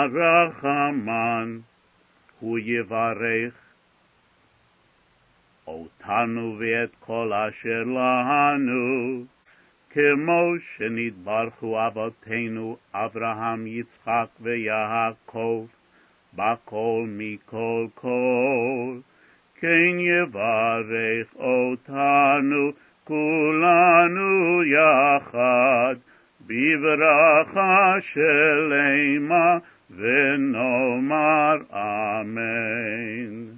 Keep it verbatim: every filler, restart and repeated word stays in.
הרחמן, הוא יברך אותנו ואת כל אשר לנו, כמו שנתברכו אבותינו אברהם, יצחק ויעקב, בכל מכל כל, כן יברך אותנו כולנו יחד, בברכה שלמה ונאמר אמן.